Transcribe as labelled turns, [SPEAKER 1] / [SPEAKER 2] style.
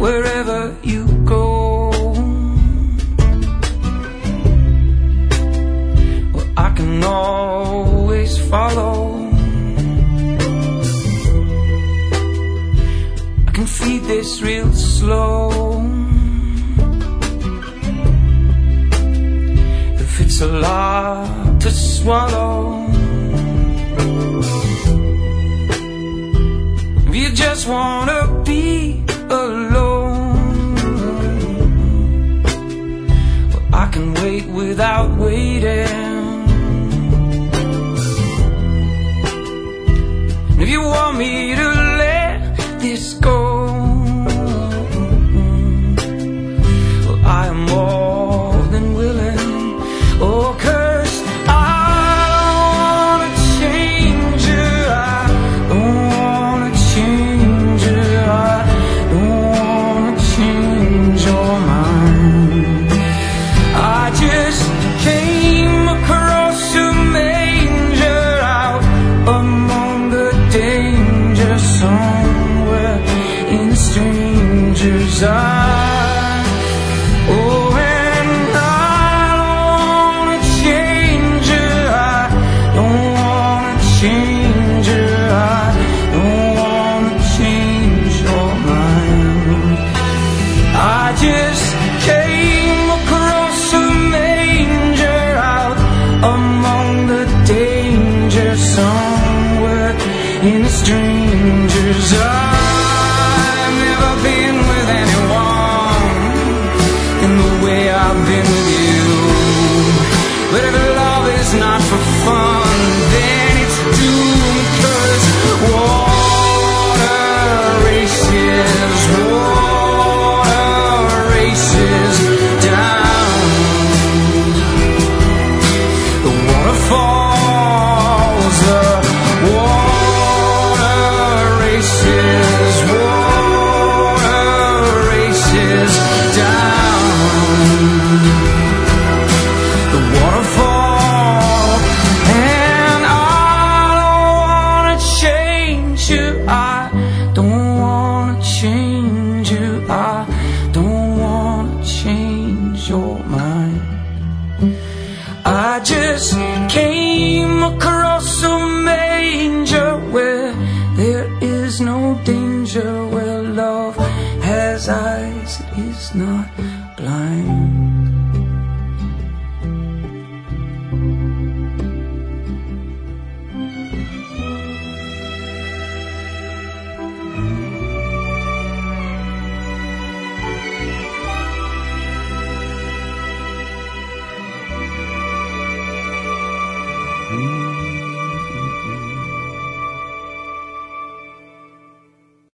[SPEAKER 1] wherever you go. Well, I can always follow. I can feed this real slow. If it's a lot to swallow, if you just wanna be alone, well, I can wait without waiting. And if you want me to let this go, well, I am more than willing. Oh, 'cause I don't wanna change you. I don't wanna change you. I don't wanna change your mind. I just came across a manger out among the danger somewhere in a stranger's eye. Oh, and I don't wanna change you. I don't wanna change you. I don't wanna change your mind. I just came across a manger out among the danger somewhere in a stranger's eye. I've never been with anyone in the way I've been with you. But if love is not for fun, then it's doomed. 'Cause water races down. The waterfalls, the water races down. The waterfall, and I don't wanna change you. I don't wanna change you. I don't wanna change your mind. I just came across a manger where there is no danger, where love has eyes, it is not blind.